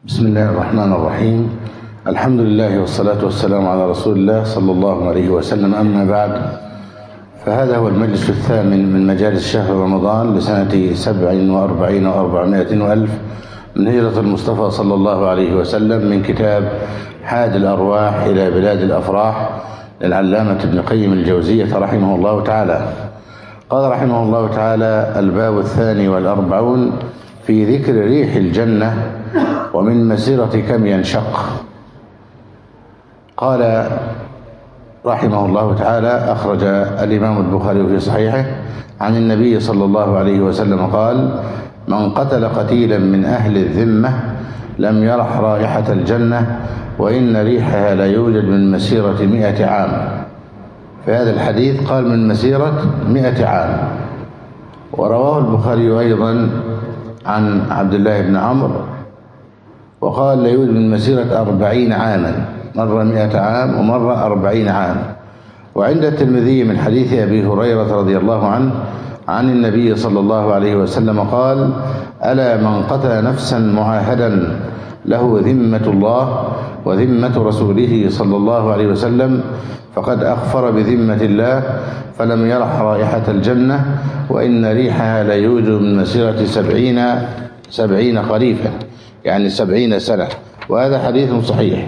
بسم الله الرحمن الرحيم. الحمد لله والصلاة والسلام على رسول الله صلى الله عليه وسلم. أما بعد، فهذا هو المجلس الثامن من مجالس شهر رمضان لسنة 47 و400 وألف من هجرة المصطفى صلى الله عليه وسلم، من كتاب حاد الأرواح إلى بلاد الأفراح للعلامة ابن قيم الجوزية رحمه الله تعالى. قال رحمه الله تعالى: الباب 42 في ذكر ريح الجنة ومن مسيرة كم ينشق. قال رحمه الله تعالى: أخرج الإمام البخاري في صحيحه عن النبي صلى الله عليه وسلم قال: من قتل قتيلا من أهل الذمة لم يرح رائحة الجنة وإن ريحها لا يوجد من مسيرة 100 عام. في هذا الحديث قال من مسيرة 100 عام. ورواه البخاري أيضا عن عبد الله بن عمرو وقال لا يوجد من مسيرة 40 عاما، مرة 100 عام ومرة 40 عام. وعند الترمذي من حديث أبي هريرة رضي الله عنه عن النبي صلى الله عليه وسلم قال: ألا من قتل نفسا معاهدا له ذمة الله وذمة رسوله صلى الله عليه وسلم فقد أخفر بذمة الله فلم يرح رائحة الجنة وإن ريحها لا يوجد من مسيرة 70 خريفا، يعني 70 سنة. وهذا حديث صحيح.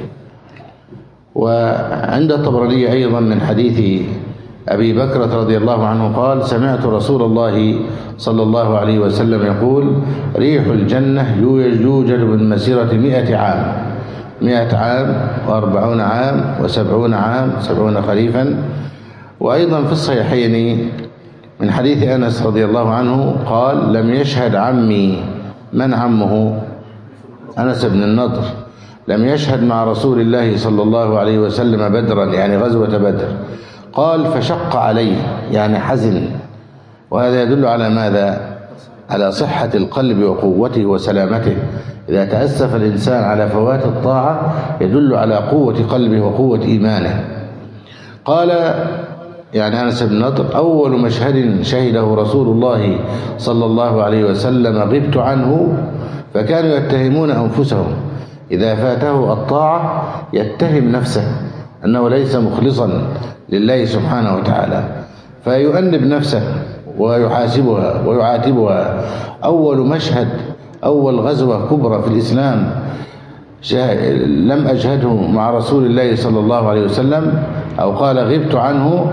وعند الطبراني أيضا من حديث أبي بكرة رضي الله عنه قال: سمعت رسول الله صلى الله عليه وسلم يقول: ريح الجنة يوجد من مسيرة 100 عام، 100 عام و40 عام و70 عام، 70 خريفا. وأيضا في الصحيحين من حديث أنس رضي الله عنه قال: لم يشهد عمي، من عمه؟ أنس بن النضر، لم يشهد مع رسول الله صلى الله عليه وسلم بدرا، يعني غزوة بدر. قال: فشق عليه، يعني حزن. وهذا يدل على ماذا؟ على صحة القلب وقوته وسلامته. إذا تأسف الإنسان على فوات الطاعة يدل على قوة قلبه وقوة إيمانه. قال يعني أنس بن نضر: أول مشهد شهده رسول الله صلى الله عليه وسلم غبت عنه، فكانوا يتهمون أنفسهم إذا فاته الطاعة يتهم نفسه أنه ليس مخلصا لله سبحانه وتعالى، فيؤنب نفسه ويحاسبها ويعاتبها. أول مشهد، أول غزوة كبرى في الإسلام لم أجهده مع رسول الله صلى الله عليه وسلم، أو قال غبت عنه،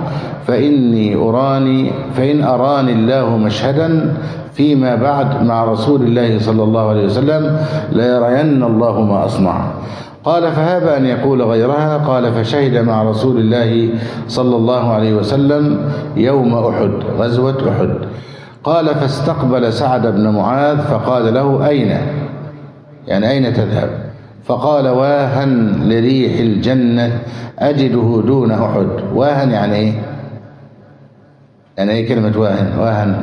فإن أراني الله مشهدا فيما بعد مع رسول الله صلى الله عليه وسلم ليرين الله ما أصنع. قال: فهاب أن يقول غيرها. قال: فشهد مع رسول الله صلى الله عليه وسلم يوم أحد، غزوة أحد. قال: فاستقبل سعد بن معاذ فقال له: أين؟ يعني أين تذهب؟ فقال: واها لريح الجنة أجده دون أحد. واها يعني إيه؟ يعني إيه كلمة واهن؟ واهن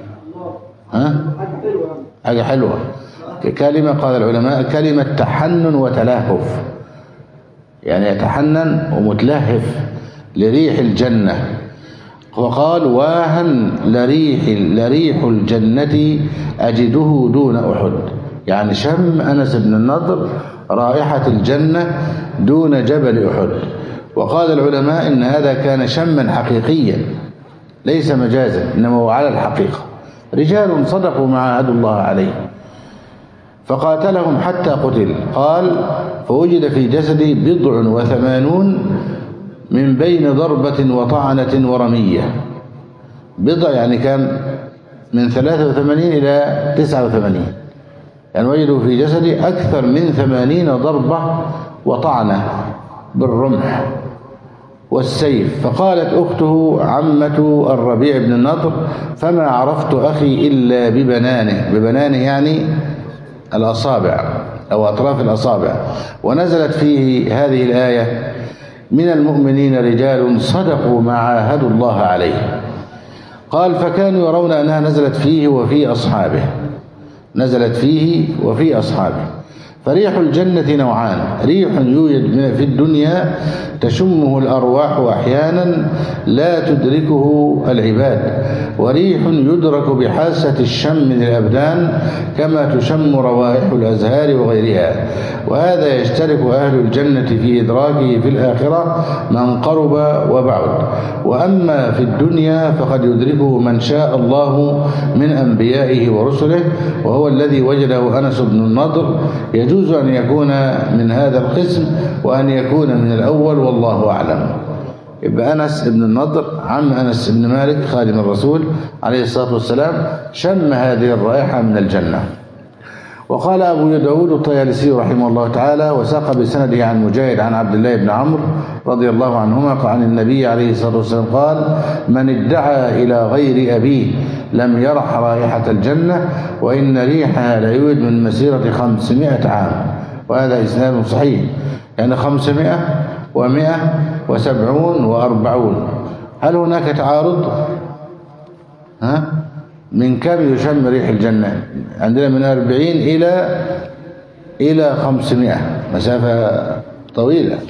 حاجة حلوة، كلمة قال العلماء كلمة تحنن وتلهف، يعني يتحنن ومتلهف لريح الجنة. وقال: واها لريح الجنة أجده دون أحد، يعني شم أنس بن النضر رائحة الجنة دون جبل أحد. وقال العلماء إن هذا كان شما حقيقيا ليس مجازا، إنما هو على الحقيقة. رجال صدقوا ما عاهدوا الله عليه، فقاتلهم حتى قتل. قال: فوجد في جسدي 80 من بين ضربة وطعنة ورمية. بضع يعني كم؟ من 83 إلى 89، يعني وجدوا في جسدي أكثر من 80 ضربة وطعنة بالرمح والسيف. فقالت أخته عمة الربيع بن النضر: فما عرفت أخي إلا ببنانه. ببنانه يعني الأصابع أو أطراف الأصابع. ونزلت فيه هذه الآية: من المؤمنين رجال صدقوا ما عاهدوا الله عليه. قال: فكانوا يرون أنها نزلت فيه وفي أصحابه، نزلت فيه وفي أصحابه. فريح الجنة نوعان: ريح يوجد في الدنيا تشمه الأرواح أحيانا لا تدركه العباد، وريح يدرك بحاسة الشم للأبدان كما تشم روائح الأزهار وغيرها، وهذا يشترك أهل الجنة في إدراكه في الآخرة من قرب وبعد. وأما في الدنيا فقد يدركه من شاء الله من أنبيائه ورسله، وهو الذي وجده أنس بن النضر. يجوز أن يكون من هذا القسم وأن يكون من الأول، والله أعلم. يبقى أنس بن النضر عم أنس بن مالك خادم الرسول عليه الصلاة والسلام شم هذه الرائحة من الجنة. وقال أبو داود الطيالسي رحمه الله تعالى وساق بسنده عن مجاهد عن عبد الله بن عمرو رضي الله عنهما عن النبي عليه الصلاة والسلام قال: من ادعى إلى غير أبيه لم يرح رائحة الجنة، وإن ريحها لا يوجد من مسيرة 500 عام. وهذا إسناد صحيح، يعني 500 و100 و70 و40. هل هناك تعارض؟ من كم يشم ريح الجنة؟ عندنا من 40 إلى 500، مسافة طويلة.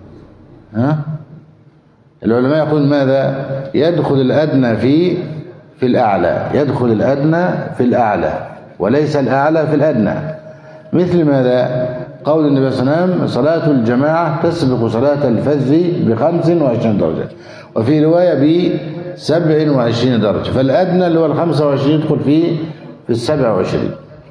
العلماء يقول ماذا؟ يدخل الأدنى في الأعلى، يدخل الأدنى في الأعلى وليس الأعلى في الأدنى. مثل ماذا؟ قول النبي صلى الله عليه وسلم: صلاة الجماعة تسبق صلاة الفذ ب25 درجة، وفي رواية ب27 درجة، فالأدنى اللي هو ال25 يدخل في 27.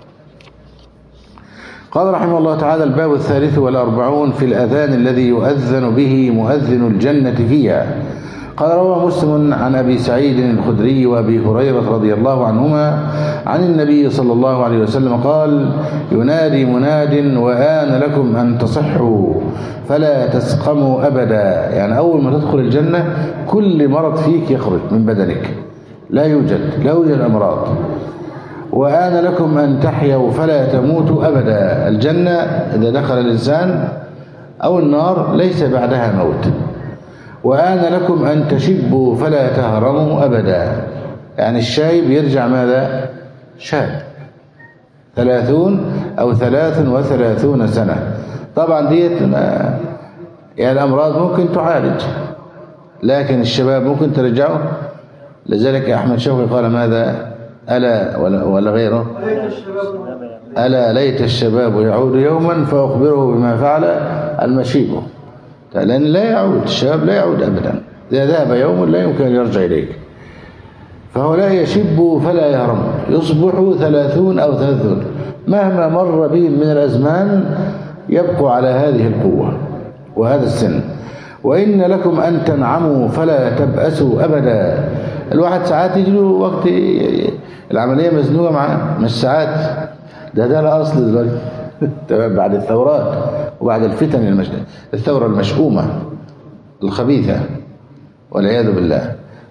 قال رحمه الله تعالى: الباب 43 في الأذان الذي يؤذن به مؤذن الجنة فيها. قال: روى مسلم عن أبي سعيد الخدري وأبي هريرة رضي الله عنهما عن النبي صلى الله عليه وسلم قال: ينادي مناد: وآن لكم أن تصحوا فلا تسقموا أبدا. يعني أول ما تدخل الجنة كل مرض فيك يخرج من بدنك، لا يوجد أمراض. وآن لكم أن تحيوا فلا تموتوا أبدا. الجنة إذا دخل الإنسان أو النار ليس بعدها موت. وآن لكم أن تشبوا فلا تهرموا أبدا. يعني الشايب يرجع ماذا؟ شاب 30 أو 33 سنة. طبعا ديت يعني الأمراض ممكن تعالج، لكن الشباب ممكن ترجعه. لذلك أحمد شوقي قال ماذا؟ ألا ولا غيره؟ ألا ليت الشباب يعود يوما فأخبره بما فعل المشيب. لأن لا يعود الشباب، لا يعود أبدا. إذا ذهب يوم لا يمكن أن يرجع إليك. فهو لا يشب فلا يهرم، يصبح 30 أو 30 مهما مر بهم من الأزمان يبقوا على هذه القوة وهذا السن. وإن لكم أن تنعموا فلا تبأسوا أبدا. الواحد ساعات يجي له وقت العملية مزنوقة معاه، مش ساعات، ده الأصل دلوقتي بعد الثورات وبعد الفتن الثورة المشؤومة الخبيثة والعياذ بالله.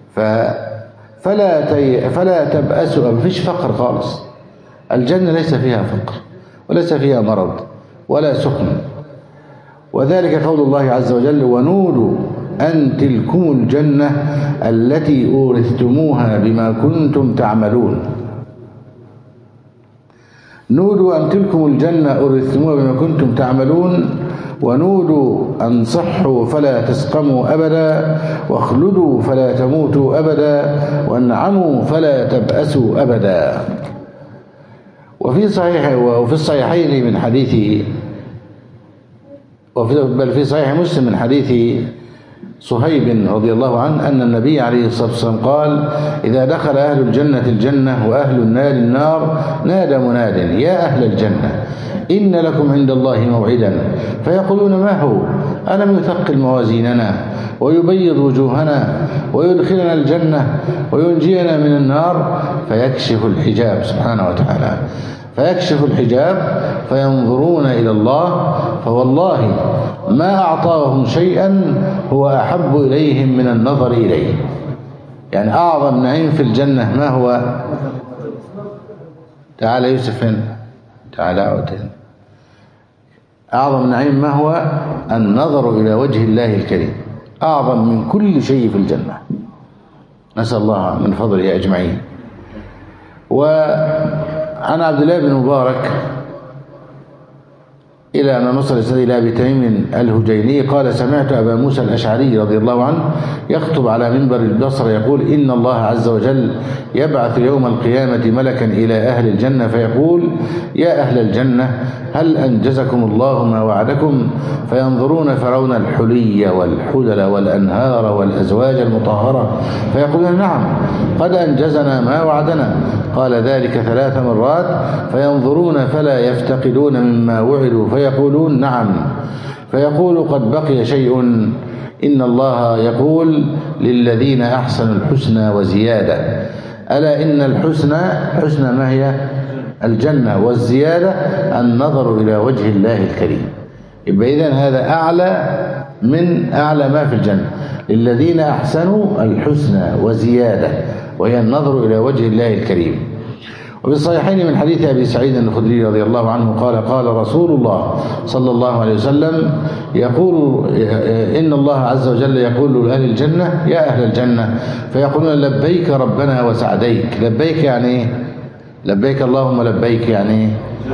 فلا تبأسوا، ما فيش فقر خالص. الجنة ليس فيها فقر وليس فيها مرض ولا سخن. وذلك قول الله عز وجل: ونودوا أن تلكم الجنة التي أورثتموها بما كنتم تعملون. نودوا أن تلكم الجنة أورثتموها بما كنتم تعملون، ونودوا أن صحوا فلا تسقموا أبدا، واخلدوا فلا تموتوا أبدا، وانعموا فلا تبأسوا أبدا. وفي الصحيحين من حديث بل في صحيح مسلم من حديث صهيب رضي الله عنه أن النبي عليه الصلاة والسلام قال: إذا دخل أهل الجنة الجنة وأهل النار النار نادى مناد: يا أهل الجنة إن لكم عند الله موعدا. فيقولون: ما هو؟ ألم يثقل موازيننا ويبيض وجوهنا ويدخلنا الجنة وينجينا من النار؟ فيكشف الحجاب سبحانه وتعالى، فيكشف الحجاب فينظرون إلى الله، فوالله ما أعطاهم شيئا هو أحب إليهم من النظر إليه. يعني أعظم نعيم في الجنة ما هو؟ تعالى يوسف هنا، تعالى عودين. أعظم نعيم ما هو؟ النظر إلى وجه الله الكريم، أعظم من كل شيء في الجنة. نسأل الله من فضله أجمعين. وعن عبد الله بن مبارك إلى أن نصل إلى أبي تميم الهجيني قال سمعت أبا موسى الأشعري رضي الله عنه يخطب على منبر البصرة يقول إن الله عز وجل يبعث يوم القيامة ملكا إلى أهل الجنة فيقول يا أهل الجنة هل أنجزكم الله ما وعدكم؟ فينظرون فرون الحلي والحلل والأنهار والأزواج المطهرة فيقولون نعم قد أنجزنا ما وعدنا. قال ذلك 3 مرات فينظرون فلا يفتقدون مما وعدوا فيقولون نعم. فيقول قد بقي شيء إن الله يقول للذين أحسنوا الحسنى وزيادة ألا إن الحسنى حسنى ما هي الجنة والزيادة النظر إلى وجه الله الكريم. يبقى إذن هذا أعلى من أعلى ما في الجنة للذين أحسنوا الحسنى وزيادة وهي النظر إلى وجه الله الكريم. وفي الصحيحين من حديث أبي سعيد الخدري رضي الله عنه قال قال رسول الله صلى الله عليه وسلم يقول إن الله عز وجل يقول لأهل الجنة يا أهل الجنة فيقولون لبيك ربنا وسعديك. لبيك يعني إيه؟ لبيك اللهم لبيك يعني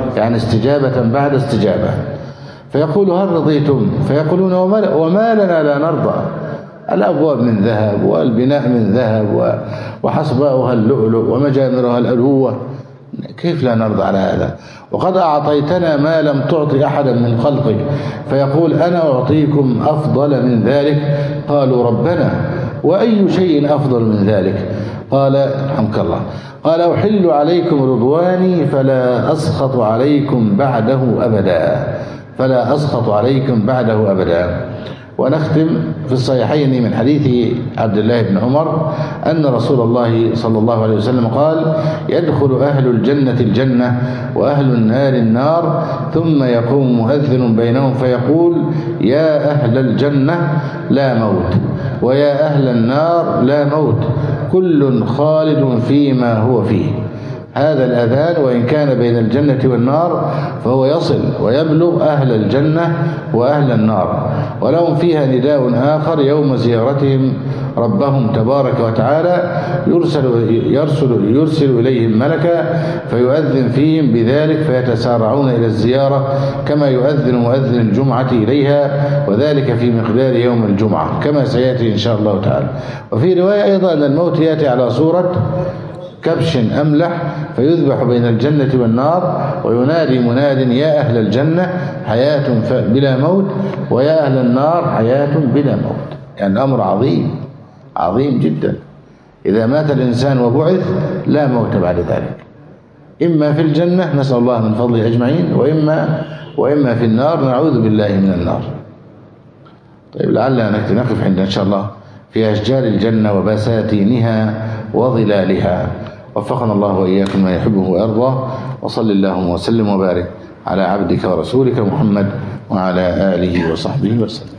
استجابة بعد استجابة. فيقول هل رضيتم؟ فيقولون وما لنا لا نرضى الأبواب من ذهب والبناء من ذهب وحصباؤها اللؤلؤ ومجامرها الألوة كيف لا نرضى على هذا وقد أعطيتنا ما لم تعطي أحدا من خلقك. فيقول أنا أعطيكم أفضل من ذلك. قالوا ربنا وأي شيء أفضل من ذلك؟ قال رحمك الله قال أحل عليكم رضواني فلا أسخط عليكم بعده أبدا فلا أسخط عليكم بعده أبدا. ونختم في الصحيحين من حديث عبد الله بن عمر أن رسول الله صلى الله عليه وسلم قال يدخل أهل الجنة الجنة وأهل النار النار ثم يقوم مؤذن بينهم فيقول يا أهل الجنة لا موت ويا أهل النار لا موت كل خالد فيما هو فيه. هذا الأذان وإن كان بين الجنة والنار فهو يصل ويبلغ أهل الجنة وأهل النار ولهم فيها نداء آخر يوم زيارتهم ربهم تبارك وتعالى يرسل إليهم ملكا فيؤذن فيهم بذلك فيتسارعون إلى الزيارة كما يؤذن مؤذن الجمعة إليها وذلك في مقدار يوم الجمعة كما سيأتي إن شاء الله تعالى. وفي رواية أيضا أن الموت يأتي على صورة كبش أملح فيذبح بين الجنة والنار وينادي مناد يا أهل الجنة حياة بلا موت ويا أهل النار حياة بلا موت. يعني أمر عظيم عظيم جدا. إذا مات الإنسان وبعث لا موت بعد ذلك إما في الجنة نسأل الله من فضله أجمعين وإما في النار نعوذ بالله من النار. طيب لعلنا نقف عند إن شاء الله في أشجار الجنة وبساتينها وظلالها. وفقنا الله وإياكم ما يحبه ويرضى وصل اللهم وسلم وبارك على عبدك ورسولك محمد وعلى آله وصحبه وسلم.